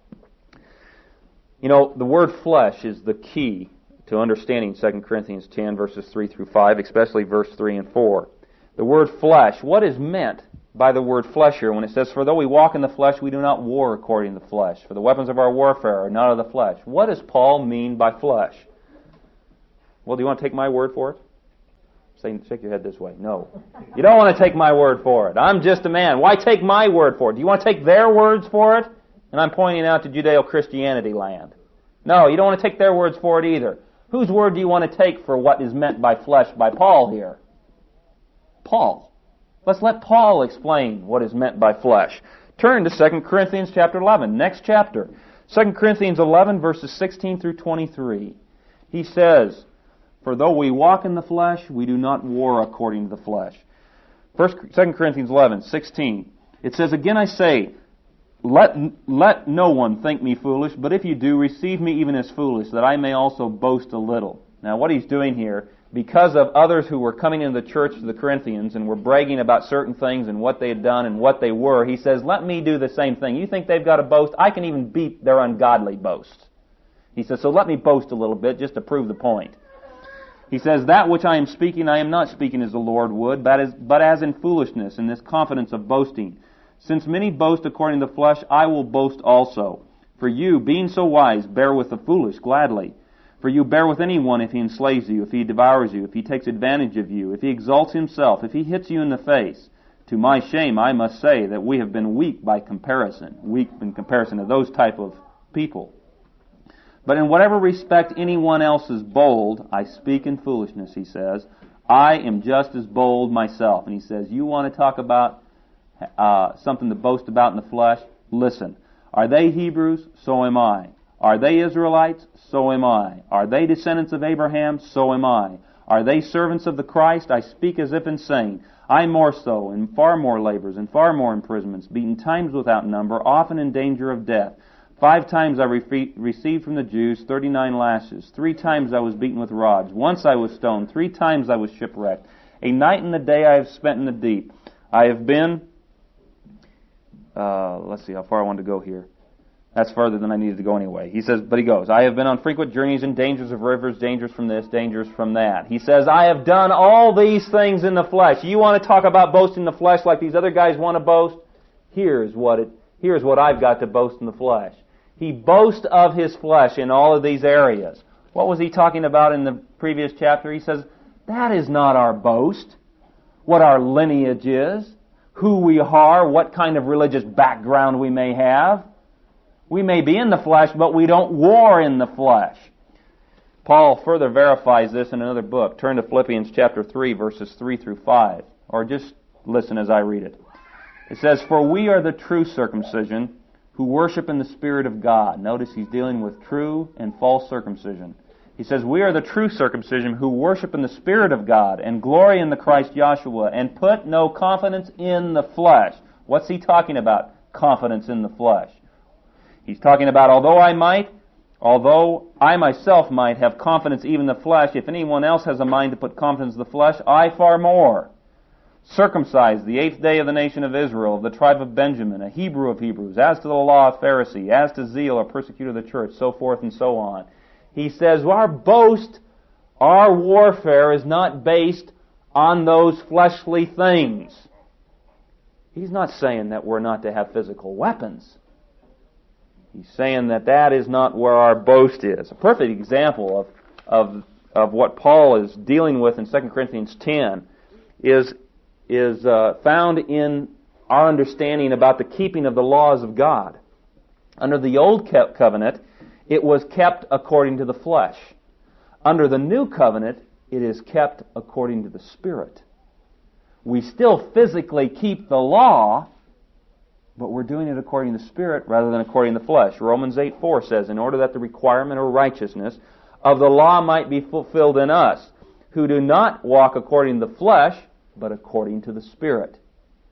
You know, the word flesh is the key to understanding 2 Corinthians 10 verses 3 through 5, especially verse 3 and 4. The word flesh, what is meant by the word flesh here when it says, for though we walk in the flesh, we do not war according to the flesh. For the weapons of our warfare are not of the flesh. What does Paul mean by flesh? Well, do you want to take my word for it? Shake your head this way. No. You don't want to take my word for it. I'm just a man. Why take my word for it? Do you want to take their words for it? And I'm pointing out to Judeo-Christianity land. No, you don't want to take their words for it either. Whose word do you want to take for what is meant by flesh by Paul here? Paul. Let's let Paul explain what is meant by flesh. Turn to 2 Corinthians chapter 11, next chapter. 2 Corinthians 11 verses 16 through 23. He says, for though we walk in the flesh, we do not war according to the flesh. 2 Corinthians 11, 16. It says, again I say, let no one think me foolish, but if you do, receive me even as foolish, that I may also boast a little. Now what he's doing here, because of others who were coming into the church of the Corinthians and were bragging about certain things and what they had done and what they were, he says, let me do the same thing. You think they've got to boast? I can even beat their ungodly boast. He says, so let me boast a little bit just to prove the point. He says, that which I am speaking, I am not speaking as the Lord would, but as in foolishness, in this confidence of boasting. Since many boast according to the flesh, I will boast also. For you, being so wise, bear with the foolish gladly. For you bear with anyone if he enslaves you, if he devours you, if he takes advantage of you, if he exalts himself, if he hits you in the face. To my shame, I must say that we have been weak by comparison. Weak in comparison to those type of people. But in whatever respect anyone else is bold, I speak in foolishness, he says. I am just as bold myself. And he says, you want to talk about something to boast about in the flesh? Listen. Are they Hebrews? So am I. Are they Israelites? So am I. Are they descendants of Abraham? So am I. Are they servants of the Christ? I speak as if insane. I more so, in far more labors, in far more imprisonments, beaten times without number, often in danger of death. 5 times I received from the Jews 39 lashes. 3 times I was beaten with rods. Once I was stoned. 3 times I was shipwrecked. A night and a day I have spent in the deep. I have been... let's see how far I want to go here. That's further than I needed to go anyway. He says, but he goes, I have been on frequent journeys in dangers of rivers, dangers from this, dangers from that. He says, I have done all these things in the flesh. You want to talk about boasting in the flesh like these other guys want to boast? Here's what I've got to boast in the flesh. He boasts of his flesh in all of these areas. What was he talking about in the previous chapter? He says, that is not our boast. What our lineage is, who we are, what kind of religious background we may have. We may be in the flesh, but we don't war in the flesh. Paul further verifies this in another book. Turn to Philippians chapter 3, verses 3 through 5. Or just listen as I read it. It says, for we are the true circumcision, who worship in the Spirit of God. Notice he's dealing with true and false circumcision. He says, we are the true circumcision who worship in the Spirit of God and glory in the Christ Yahshua and put no confidence in the flesh. What's he talking about? Confidence in the flesh. He's talking about, although I myself might have confidence even in the flesh, if anyone else has a mind to put confidence in the flesh, I far more. Circumcised the 8th day of the nation of Israel, of the tribe of Benjamin, a Hebrew of Hebrews, as to the law, a Pharisee, as to zeal, a persecutor of the church, so forth and so on. He says, our boast, our warfare is not based on those fleshly things. He's not saying that we're not to have physical weapons. He's saying that is not where our boast is. A perfect example of what Paul is dealing with in 2 Corinthians 10 is found in our understanding about the keeping of the laws of God. Under the Old Covenant, it was kept according to the flesh. Under the New Covenant, it is kept according to the Spirit. We still physically keep the law, but we're doing it according to the Spirit rather than according to the flesh. Romans 8:4 says, in order that the requirement or righteousness of the law might be fulfilled in us, who do not walk according to the flesh, but according to the Spirit.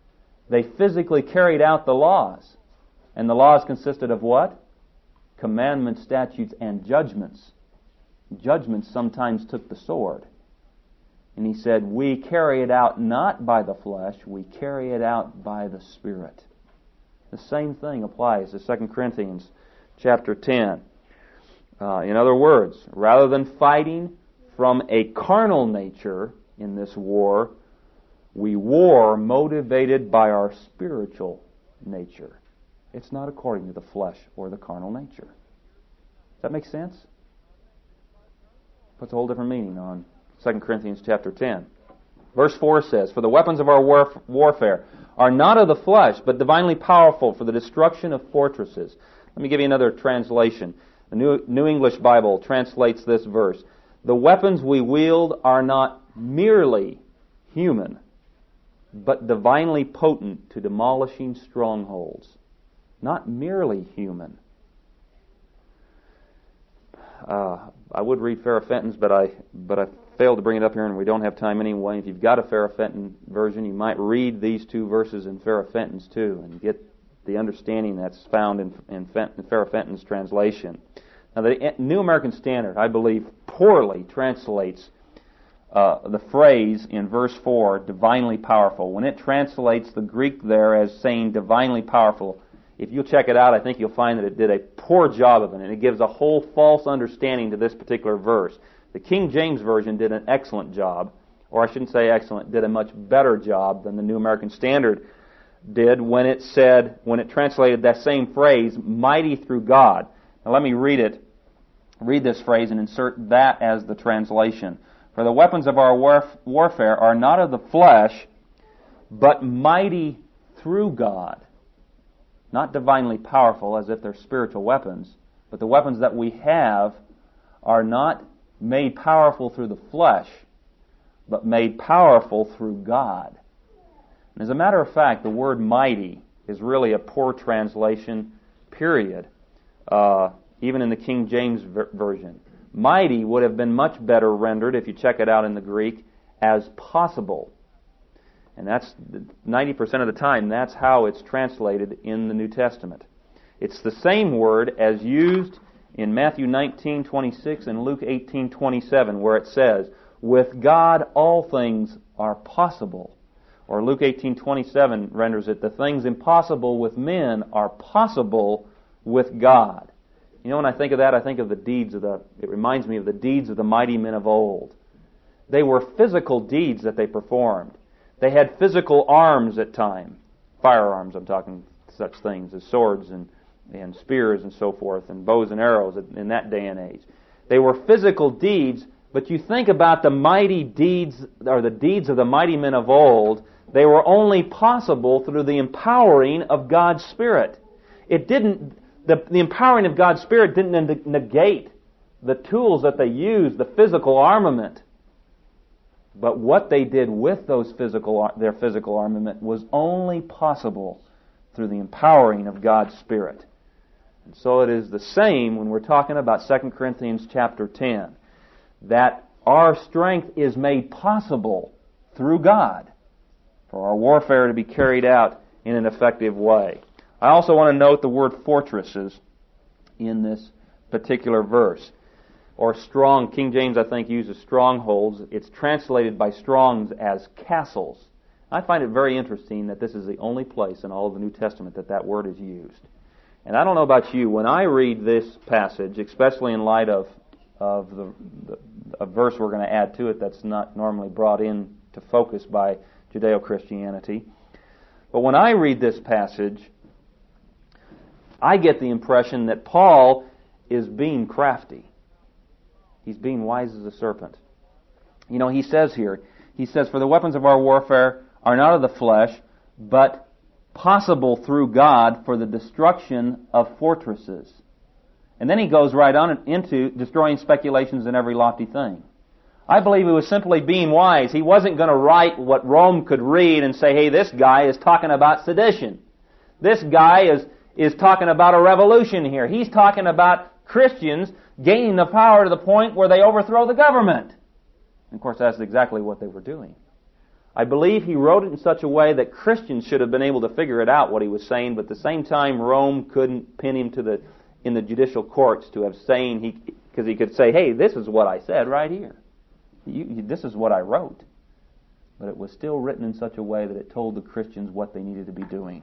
They physically carried out the laws. And the laws consisted of what? Commandments, statutes, and judgments. Judgments sometimes took the sword. And he said, we carry it out not by the flesh, we carry it out by the Spirit. The same thing applies to 2 Corinthians chapter 10. In other words, rather than fighting from a carnal nature in this war, we war motivated by our spiritual nature. It's not according to the flesh or the carnal nature. Does that make sense? Puts a whole different meaning on 2 Corinthians chapter 10. Verse 4 says, for the weapons of our warfare are not of the flesh, but divinely powerful for the destruction of fortresses. Let me give you another translation. The New English Bible translates this verse. The weapons we wield are not merely human, but divinely potent to demolishing strongholds. Not merely human. I would read Farrah Fenton's, but I failed to bring it up here, and we don't have time anyway. If you've got a Farrah Fenton version, you might read these two verses in Farrah Fenton's too, and get the understanding that's found in Farrah Fenton's translation. Now, the New American Standard, I believe, poorly translates the phrase in verse 4, divinely powerful. When it translates the Greek there as saying divinely powerful, if you'll check it out, I think you'll find that it did a poor job of it, and it gives a whole false understanding to this particular verse. The King James Version did an excellent job, or I shouldn't say excellent, did a much better job than the New American Standard did when it translated that same phrase, mighty through God. Now let me read this phrase and insert that as the translation. For the weapons of our warfare are not of the flesh, but mighty through God. Not divinely powerful as if they're spiritual weapons, but the weapons that we have are not made powerful through the flesh, but made powerful through God. And as a matter of fact, the word mighty is really a poor translation, period. Even in the King James Version. Mighty would have been much better rendered, if you check it out in the Greek, as possible. And that's 90% of the time, that's how it's translated in the New Testament. It's the same word as used in Matthew 19:26 and Luke 18:27, where it says, with God all things are possible. Or Luke 18:27 renders it, the things impossible with men are possible with God. You know, when I think of that, I think of it reminds me of the deeds of the mighty men of old. They were physical deeds that they performed. They had physical arms at times. Firearms, I'm talking such things as swords and spears and so forth, and bows and arrows in that day and age. They were physical deeds, but you think about the mighty deeds, or the deeds of the mighty men of old, they were only possible through the empowering of God's Spirit. The empowering of God's Spirit didn't negate the tools that they used, the physical armament. But what they did with their physical armament was only possible through the empowering of God's Spirit. And so it is the same when we're talking about 2 Corinthians chapter 10, that our strength is made possible through God for our warfare to be carried out in an effective way. I also want to note the word fortresses in this particular verse. Or strong, King James I think uses strongholds. It's translated by Strong's as castles. I find it very interesting that this is the only place in all of the New Testament that word is used. And I don't know about you, when I read this passage, especially in light of a verse we're going to add to it that's not normally brought in to focus by Judeo-Christianity, but when I read this passage, I get the impression that Paul is being crafty. He's being wise as a serpent. You know, he says here, for the weapons of our warfare are not of the flesh, but possible through God for the destruction of fortresses. And then he goes right on into destroying speculations in every lofty thing. I believe he was simply being wise. He wasn't going to write what Rome could read and say, hey, this guy is talking about sedition. This guy is talking about a revolution here. He's talking about Christians gaining the power to the point where they overthrow the government. And of course, that's exactly what they were doing. I believe he wrote it in such a way that Christians should have been able to figure it out what he was saying, but at the same time Rome couldn't pin him in the judicial courts to have saying, because he could say, hey, this is what I said right here. This is what I wrote. But it was still written in such a way that it told the Christians what they needed to be doing.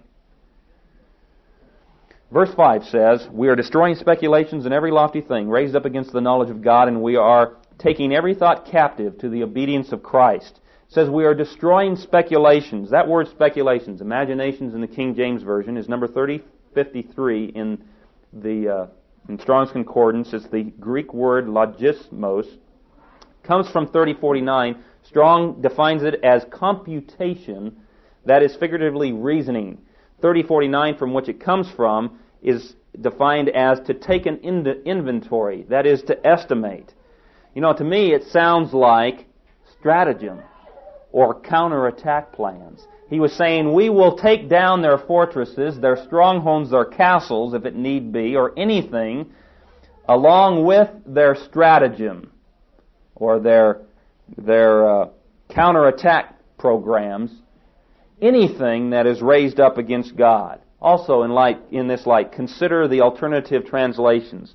Verse 5 says, we are destroying speculations and every lofty thing raised up against the knowledge of God, and we are taking every thought captive to the obedience of Christ. It says we are destroying speculations. That word speculations, imaginations in the King James Version, is number 3053 in Strong's Concordance. It's the Greek word logismos. Comes from 3049. Strong defines it as computation, that is figuratively reasoning. 3049, from which it comes from, is defined as to take an inventory, that is to estimate. To me it sounds like stratagem or counterattack plans. He was saying, we will take down their fortresses, their strongholds, their castles, if it need be, or anything, along with their stratagem or their counterattack programs, anything that is raised up against God. Also, in this light, consider the alternative translations.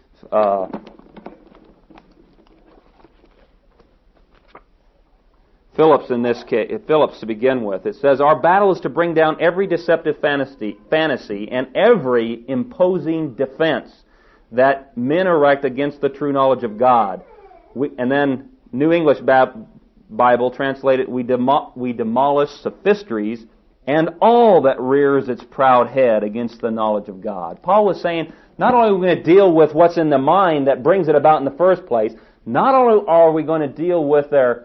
Phillips in this case, Phillips to begin with, it says, our battle is to bring down every deceptive fantasy and every imposing defense that men erect against the true knowledge of God. And then New English Bible translated, we demolish sophistries and all that rears its proud head against the knowledge of God. Paul was saying, not only are we going to deal with what's in the mind that brings it about in the first place, not only are we going to deal with their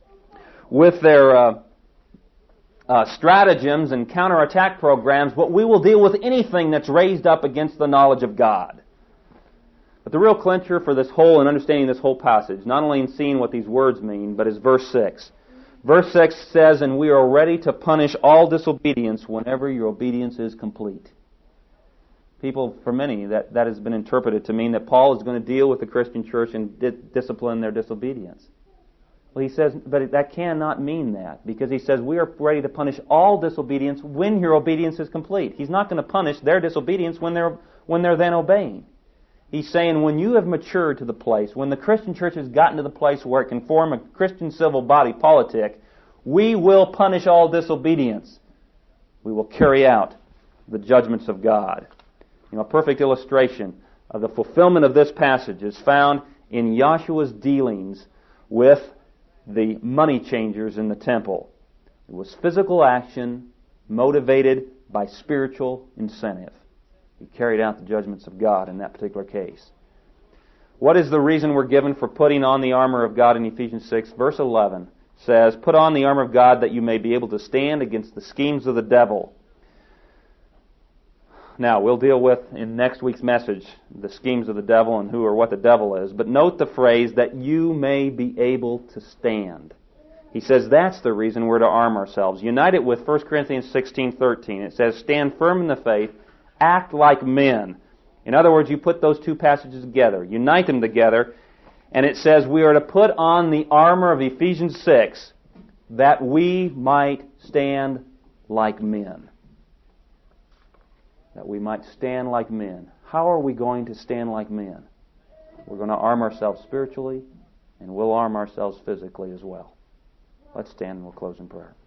stratagems and counterattack programs, but we will deal with anything that's raised up against the knowledge of God. But the real clincher for this whole and understanding this whole passage, not only in seeing what these words mean, but is verse 6. Verse 6 says, and we are ready to punish all disobedience whenever your obedience is complete. People, for many, that has been interpreted to mean that Paul is going to deal with the Christian church and discipline their disobedience. Well, he says, but that cannot mean that, because he says we are ready to punish all disobedience when your obedience is complete. He's not going to punish their disobedience when they're then obeying. He's saying when you have matured to the place, when the Christian church has gotten to the place where it can form a Christian civil body politic, we will punish all disobedience. We will carry out the judgments of God. A perfect illustration of the fulfillment of this passage is found in Joshua's dealings with the money changers in the temple. It was physical action motivated by spiritual incentive. He carried out the judgments of God in that particular case. What is the reason we're given for putting on the armor of God in Ephesians 6? Verse 11 says, put on the armor of God that you may be able to stand against the schemes of the devil. Now, we'll deal with, in next week's message, the schemes of the devil and who or what the devil is. But note the phrase, that you may be able to stand. He says that's the reason we're to arm ourselves. Unite it with 1 Corinthians 16:13. It says, stand firm in the faith, act like men. In other words, you put those two passages together, unite them together, and it says we are to put on the armor of Ephesians 6 that we might stand like men. That we might stand like men. How are we going to stand like men? We're going to arm ourselves spiritually, and we'll arm ourselves physically as well. Let's stand and we'll close in prayer.